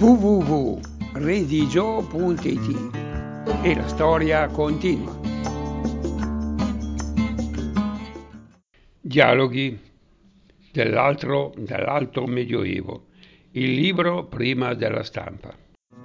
www.redigio.it e la storia continua. Dialoghi dall'Alto Medioevo, il libro prima della stampa.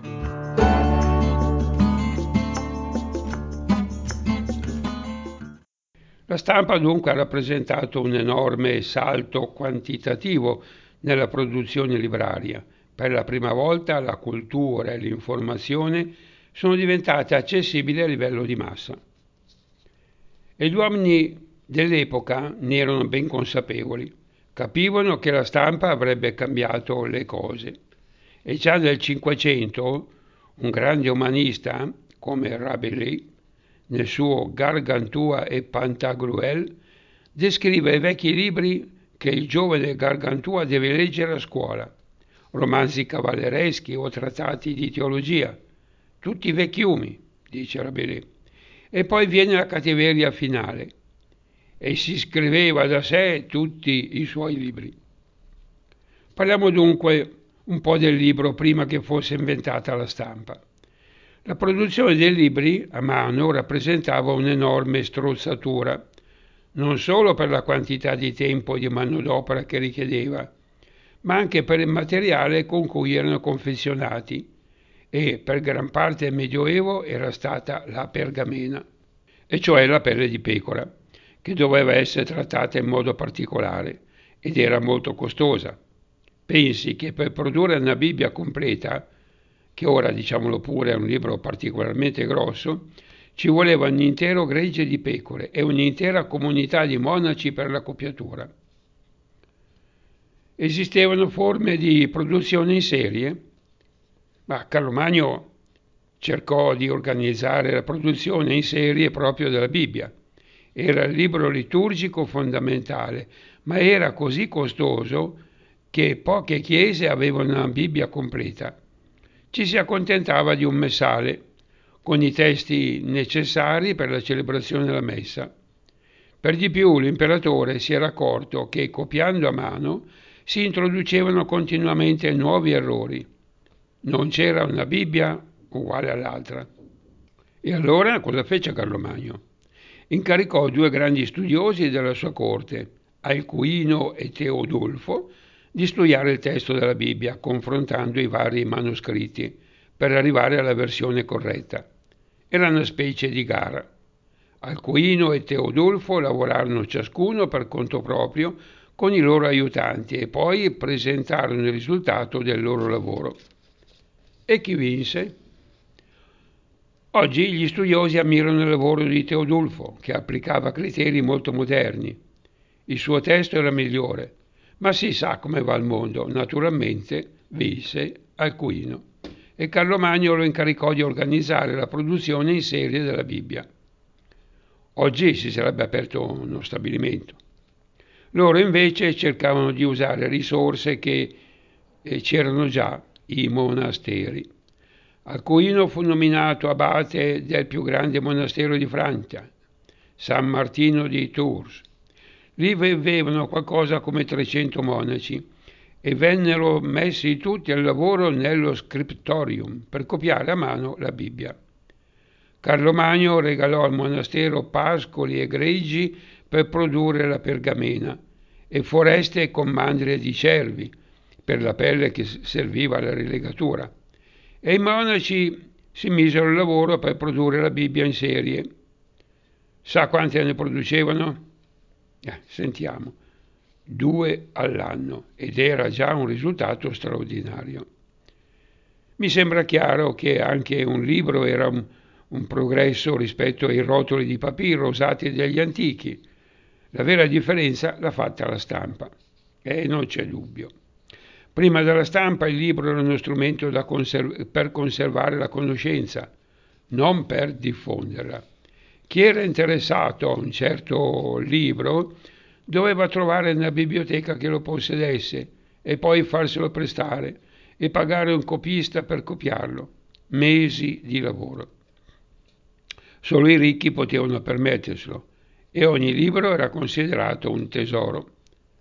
La stampa dunque ha rappresentato un enorme salto quantitativo nella produzione libraria. Per la prima volta la cultura e l'informazione sono diventate accessibili a livello di massa. E gli uomini dell'epoca ne erano ben consapevoli, capivano che la stampa avrebbe cambiato le cose. E già nel Cinquecento un grande umanista come Rabelais, nel suo Gargantua e Pantagruel, descrive i vecchi libri che il giovane Gargantua deve leggere a scuola, romanzi cavallereschi o trattati di teologia, tutti vecchiumi, dice Rabelais. E poi viene la cattiveria finale, e si scriveva da sé tutti i suoi libri. Parliamo dunque un po' del libro prima che fosse inventata la stampa. La produzione dei libri a mano rappresentava un'enorme strozzatura, non solo per la quantità di tempo e di manodopera che richiedeva, ma anche per il materiale con cui erano confezionati, e per gran parte del Medioevo era stata la pergamena, e cioè la pelle di pecora, che doveva essere trattata in modo particolare ed era molto costosa. Pensi che per produrre una Bibbia completa, che ora diciamolo pure è un libro particolarmente grosso, ci voleva un intero gregge di pecore e un'intera comunità di monaci per la copiatura. Esistevano forme di produzione in serie, ma Carlo Magno cercò di organizzare la produzione in serie proprio della Bibbia. Era il libro liturgico fondamentale, ma era così costoso che poche chiese avevano una Bibbia completa. Ci si accontentava di un messale, con i testi necessari per la celebrazione della messa. Per di più l'imperatore si era accorto che copiando a mano si introducevano continuamente nuovi errori. Non c'era una Bibbia uguale all'altra. E allora cosa fece Carlo Magno? Incaricò due grandi studiosi della sua corte, Alcuino e Teodulfo, di studiare il testo della Bibbia, confrontando i vari manoscritti, per arrivare alla versione corretta. Era una specie di gara. Alcuino e Teodulfo lavorarono ciascuno per conto proprio con i loro aiutanti e poi presentarono il risultato del loro lavoro. E chi vinse? Oggi gli studiosi ammirano il lavoro di Teodulfo, che applicava criteri molto moderni. Il suo testo era migliore, ma si sa come va il mondo. Naturalmente vinse Alcuino e Carlo Magno lo incaricò di organizzare la produzione in serie della Bibbia. Oggi si sarebbe aperto uno stabilimento. Loro invece cercavano di usare risorse che c'erano già, i monasteri. Alcuino fu nominato abate del più grande monastero di Francia, San Martino di Tours. Lì vivevano qualcosa come 300 monaci e vennero messi tutti al lavoro nello scriptorium per copiare a mano la Bibbia. Carlo Magno regalò al monastero pascoli e greggi per produrre la pergamena e foreste con mandrie di cervi per la pelle che serviva alla rilegatura. E i monaci si misero al lavoro per produrre la Bibbia in serie. Sa quante ne producevano? Sentiamo. 2 all'anno, ed era già un risultato straordinario. Mi sembra chiaro che anche un libro era un progresso rispetto ai rotoli di papiro usati dagli antichi. La vera differenza l'ha fatta la stampa, e non c'è dubbio. Prima della stampa il libro era uno strumento per conservare la conoscenza, non per diffonderla. Chi era interessato a un certo libro doveva trovare una biblioteca che lo possedesse e poi farselo prestare e pagare un copista per copiarlo. Mesi di lavoro. Solo i ricchi potevano permetterselo e ogni libro era considerato un tesoro.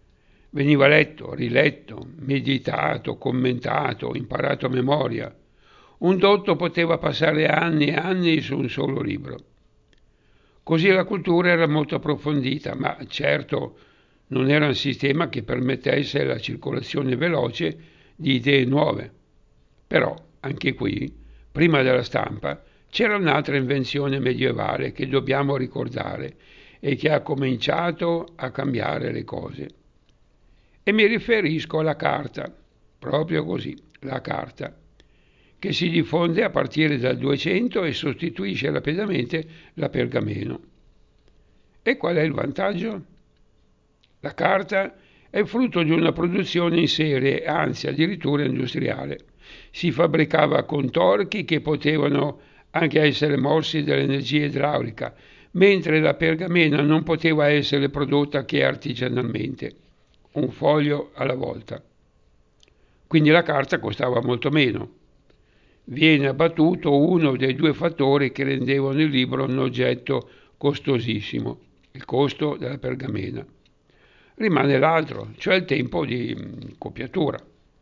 Veniva letto, riletto, meditato, commentato, imparato a memoria. Un dotto poteva passare anni e anni su un solo libro. Così la cultura era molto approfondita, ma certo non era un sistema che permettesse la circolazione veloce di idee nuove. Però, anche qui, prima della stampa, c'era un'altra invenzione medievale che dobbiamo ricordare e che ha cominciato a cambiare le cose. E mi riferisco alla carta, proprio così, la carta, che si diffonde a partire dal 200 e sostituisce rapidamente la pergameno. E qual è il vantaggio? La carta è frutto di una produzione in serie, anzi addirittura industriale. Si fabbricava con torchi che potevano anche essere mossi dall'energia idraulica, mentre la pergamena non poteva essere prodotta che artigianalmente, un foglio alla volta. Quindi la carta costava molto meno. Viene abbattuto uno dei due fattori che rendevano il libro un oggetto costosissimo, il costo della pergamena. Rimane l'altro, cioè il tempo di copiatura.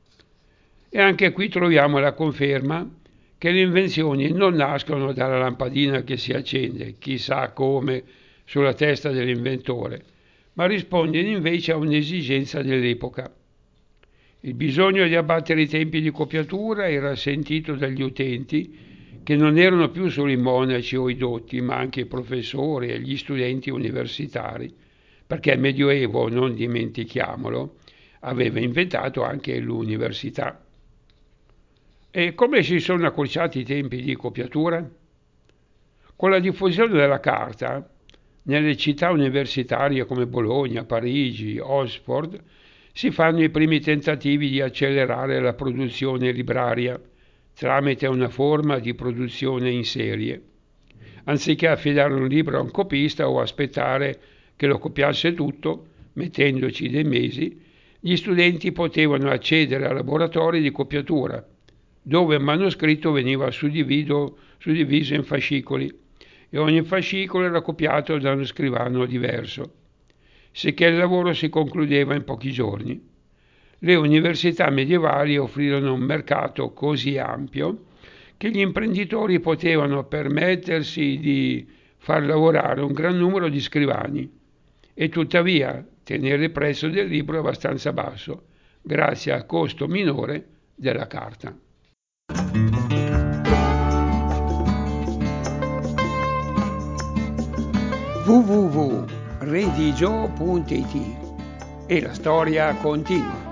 E anche qui troviamo la conferma che le invenzioni non nascono dalla lampadina che si accende, chissà come, sulla testa dell'inventore, ma rispondono invece a un'esigenza dell'epoca. Il bisogno di abbattere i tempi di copiatura era sentito dagli utenti, che non erano più solo i monaci o i dotti, ma anche i professori e gli studenti universitari, perché il Medioevo, non dimentichiamolo, aveva inventato anche l'università. E come si sono accorciati i tempi di copiatura? Con la diffusione della carta, nelle città universitarie come Bologna, Parigi, Oxford, si fanno i primi tentativi di accelerare la produzione libraria tramite una forma di produzione in serie. Anziché affidare un libro a un copista o aspettare che lo copiasse tutto, mettendoci dei mesi, gli studenti potevano accedere a laboratori di copiatura, dove il manoscritto veniva suddiviso in fascicoli e ogni fascicolo era copiato da uno scrivano diverso, sicché il lavoro si concludeva in pochi giorni. Le università medievali offrirono un mercato così ampio che gli imprenditori potevano permettersi di far lavorare un gran numero di scrivani e tuttavia tenere il prezzo del libro abbastanza basso, grazie al costo minore della carta. www.redigio.it e la storia continua.